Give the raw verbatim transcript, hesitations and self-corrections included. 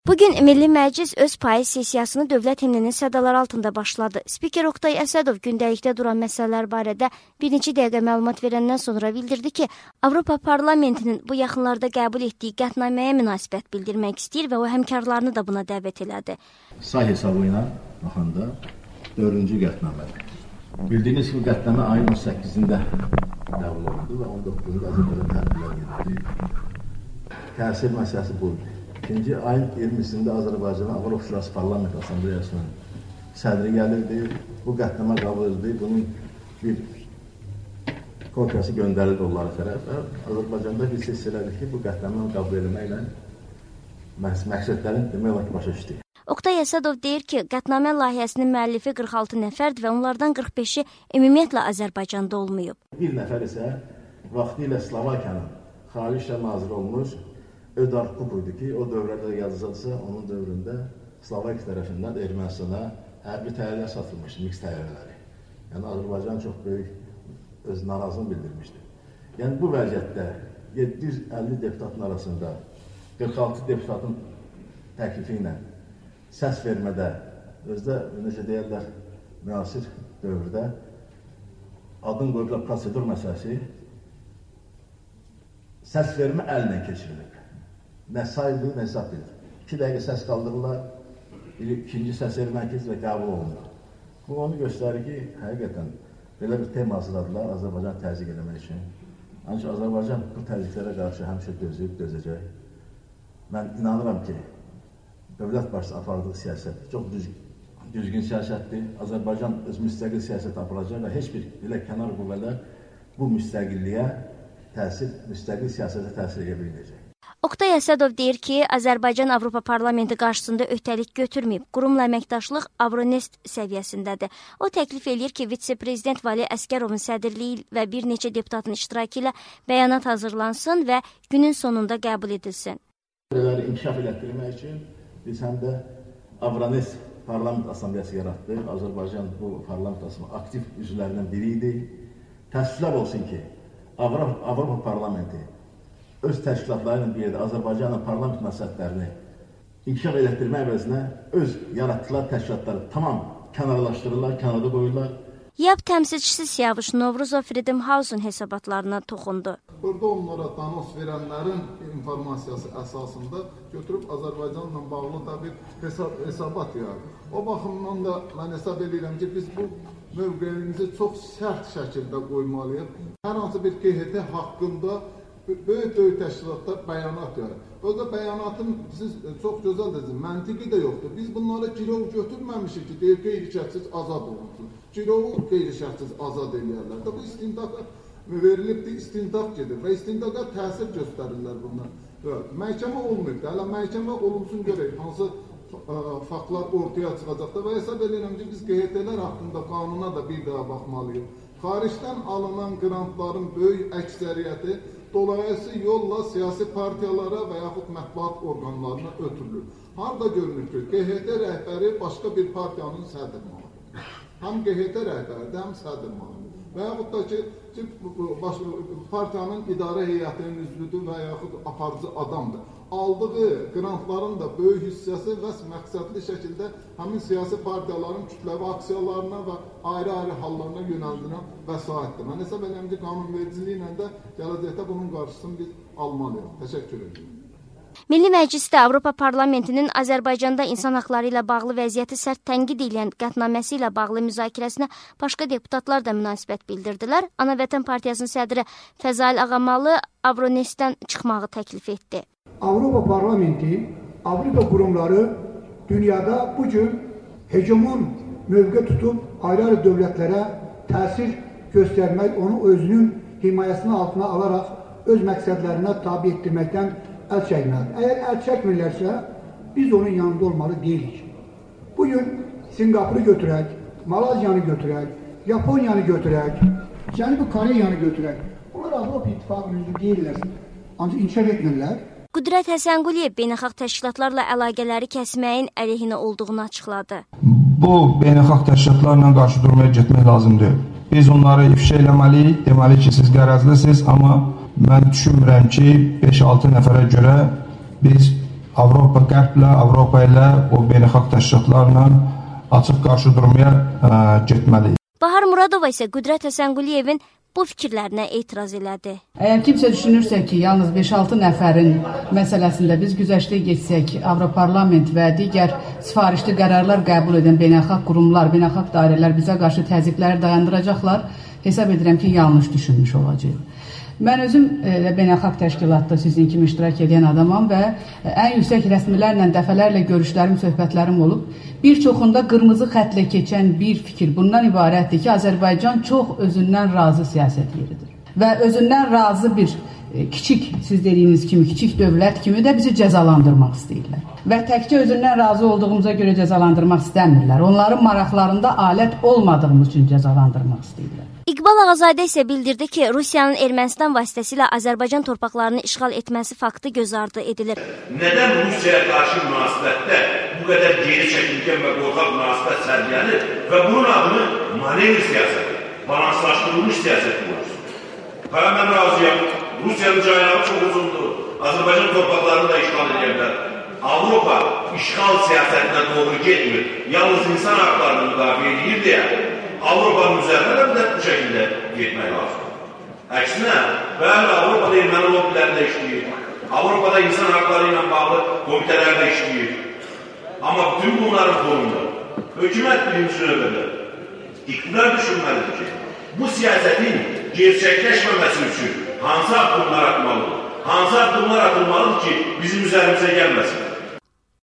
Bugün Milli Məclis öz payız sessiyasını dövlət himninin sədaları altında başladı. Spiker Oqtay Əsədov gündəlikdə duran məsələlər barədə bir neçə dəqiqə məlumat verəndən sonra bildirdi ki, Avropa Parlamentinin bu yaxınlarda qəbul etdiyi qətnaməyə münasibət bildirmək istəyir və o həmkarlarını da buna dəvət elədi. Say hesabı ilə baxanda dördüncü qətnamədir. Bildiyiniz ki, qətnamə ayın on səkkizində qəbul olundu və on doqquzunda Azərbaycan tədbirlər edildi. Təsir məsələsi budur. İkinci ayın iyirmisində Azərbaycanın Avropa Şurası Parlament Assambleyasının sədri gəlirdi. Bu qətnamə qəbul edildi. Bunun bir kopyası göndərildi onlara tərəf. Azərbaycanda bir ses elədik ki, bu qətnamə qəbul edilməklə məqsədlərin demək olar ki, başa düşdük. Oqtay Əsədov deyir ki, qətnamə layihəsinin müəllifi qırx altı nəfərdir və onlardan qırx beşi ümumiyyətlə Azərbaycanda olmayıb. Bir nəfər isə vaxtilə Slovakiyanın Xarici İşlər Naziri olmuş Ödar Kupuydu ki, o dövrədə yazılsa, onun dövründə Slovakiya tərəfindən Ermənistana hərbi təyyarələr satılmışdı, mix təyyarələri. Yəni, Azərbaycan çox böyük öz narazını bildirmişdi. Yəni, bu vəziyyətdə yeddi yüz əlli deputatın arasında qırx altı deputatın təklifi ilə səs vermədə, özdə, necə deyərlər, müasir dövrdə adın qoyublar prosedur məsələsi səs vermə əllə keçirilib. Nə sayılır, nə hesab edilir. İki dəqiqə səs qaldırırlar, ikinci səs vermə keçir və qəbul olunur. Bu onu göstərir ki, həqiqətən belə bir tema hazırladılar Azərbaycan təzyiq eləmək üçün. Ancaq Azərbaycan bu təzyiqlərə qarşı həmişə dözüb, dözəcək. Mən inanıram ki, dövlət başçısı apardığı siyasət çox düzgün, düzgün siyasətdir. Azərbaycan öz müstəqil siyasət aparacaq və heç bir belə kənar qüvvələr bu müstəqilliyə təsir, müstəqil siyasətə təsir edə bilməyəcək. Oqtay Əsədov deyir ki, Azərbaycan Avropa Parlamenti qarşısında öhdəlik götürməyib, qurumla əməkdaşlıq Avronest səviyyəsindədir. O təklif edir ki, vitse-prezident Vali Əsgərovun sədrliyi və bir neçə deputatın iştirakı ilə bəyanat hazırlansın və günün sonunda qəbul edilsin. Bunları inkişaf elətdirmək üçün biz həm də Avronest Parlament Assambleyası yaratdıq. Azərbaycan bu Parlament Assambleyası aktiv üzvlərindən biri idi. Təəssüflər olsun ki, Avropa, Avropa Parlamenti öz təşkilatları ilə bir yerdə Azərbaycanın parlament məsələlərini inkişaf elətdirmək əvəzinə öz yaratdıqları təşkilatları tamam kənarlaşdırırlar, kənarda qoyurlar. YAP təmsilçisi Siyavuş Novruzov Freedom House-un hesabatlarına toxundu. Burada onlara danos verənlərin informasiyası əsasında götürüb Azərbaycanla bağlı da bir hesab, hesabat yaradır. O baxımdan da mən hesab edirəm ki, biz bu mövqeyimizi çox sərt şəkildə qoymalıyıq. Hər hansı bir Q H T haqqında böyük-böyük təşkilatlar bəyanat yarır. Burada bəyanatın siz çox gözəl dediniz, məntiqi də yoxdur. Biz bunlara girov götürməmişik ki, deyir qeyri-şərtsiz azad olunsun. Girovu qeyri-şərtsiz azad edirlər. Bu istintaqa verilibdir, istintaq gedir və istintaqa təsir göstərirlər bunlar. Məhkəmə olmayıb da, hələ məhkəmə olunsun görək, hansı faktlar ortaya çıxacaqdır və hesab edirəm ki, biz Q H T'lər haqqında qanuna da bir daha baxmalıyıq. Xaricdən alınan qrantların böyük əksəriyyəti dolayısı yolla siyasi partiyalara və yaxud mətbuat orqanlarına ötürülür. Harada görünür ki, Q H T rəhbəri başqa bir partiyanın sədrmanıdır. Həm Q H T rəhbəridir, həm sədrmanıdır. Və yaxud da ki, partiyanın idarə heyətinin üzvüdür və yaxud aparıcı adamdır. Aldığı qrantların da böyük hissəsi və məqsədli şəkildə həmin siyasi partiyaların kütləvi aksiyalarına və ayrı-ayrı hallarına yönəldirən vəsaitdir. Mən hesab edirəm ki, qanunvericiliyi ilə də gələcəkdə bunun qarşısını biz almalıyıq. Təşəkkür edirəm. Milli Məclisdə Avropa Parlamentinin Azərbaycanda insan haqları ilə bağlı vəziyyəti sərt tənqid edən qətnaməsi ilə bağlı müzakirəsinə başqa deputatlar da münasibət bildirdilər. Ana Vətən Partiyasının sədri Fəzail Ağamalı Avronestdən çıxmağı təklif etdi. Avropa Parlamenti, Avropa qurumları dünyada bugün hegemon mövqe tutub ayrı-ayrı dövlətlərə təsir göstərmək, onu özünün himayəsinin altına alaraq öz məqsədlərinə tabi etdirməkdən əl çəkməlidir. Əgər əl çəkmirlərsə, biz onun yanında olmalı deyilik. Bugün Singapuru götürək, Malaziyanı götürək, Yaponiyanı götürək, Cənubi Koreyanı götürək. Onlar Avropa İttifaqının üzvü deyirlər, ancaq inkişaf etmirlər. Qüdrət Həsənquliyev beynəlxalq təşkilatlarla əlaqələri kəsməyin əleyhinə olduğunu açıqladı. Bu beynəlxalq təşkilatlarla qarşı durmaya getmək lazımdır. Biz onları ifşa eləməliyik, deməli ki, siz qərəzlisiniz, amma mən düşünmürəm ki, beş altı nəfərə görə biz Avropa qərblə, Avropa ilə, o beynəlxalq təşkilatlarla açıq qarşı durmaya ə, getməliyik. Bahar Muradova isə Qüdrət Həsənquliyevin bu fikirlərinə etiraz elədi. Əgər kimsə düşünürsə ki, yalnız beş altı nəfərin məsələsində biz güzəştə geçsək, Avroparlament və digər sifarişli qərarlar qəbul edən beynəlxalq qurumlar, beynəlxalq dairələr bizə qarşı təzyiqləri dayandıracaqlar, hesab edirəm ki, yanlış düşünmüş olacaq. Mən özüm e, beynəlxalq təşkilatda sizin kimi iştirak edən adamam və e, ən yüksək rəsmilərlə dəfələrlə görüşlərim, söhbətlərim olub. Bir çoxunda qırmızı xətlə keçən bir fikir bundan ibarətdir ki, Azərbaycan çox özündən razı siyasət yeridir. Və özündən razı bir e, kiçik, siz dediyiniz kimi, kiçik dövlət kimi də bizi cəzalandırmaq istəyirlər. Və təkcə özündən razı olduğumuza görə cəzalandırmaq istəmirlər. Onların maraqlarında alət olmadığımız üçün cəzalandırmaq istəyirlər. İqbal Ağazadə isə bildirdi ki, Rusiyanın Ermənistan vasitəsilə Azərbaycan torpaqlarını işğal etməsi faktı göz ardı edilir. Nədən Rusiyaya qarşı münasibətdə bu qədər geri çəkilkən və qorxaq münasibət sərgilənir və bunun adını manevr siyasəti, balanslaşdırılmış siyasət qoyursun? Hələ mən razıyam, Rusiyanın caynağı çox uzundur, Azərbaycan torpaqlarını da işğal edərlər. Avropa işğal siyasətinə doğru getmir, yalnız insan haqlarını müdafiə edir deyə Avropanın üzərində də bu şəkildə getmək lazım. Əksinə, bəli, Avropada erməni lobbilərində işləyir, Avropada insan haqları ilə bağlı komitələrdə işləyir. Amma bütün bunların fonunda hökumət birinci növbədə iqtidar düşünməlidir ki, bu siyasətin gerçəkləşməməsi üçün hansı addımlar atmalıdır? Hansı addımlar atılmalıdır ki, bizim üzərimizə gəlməsin?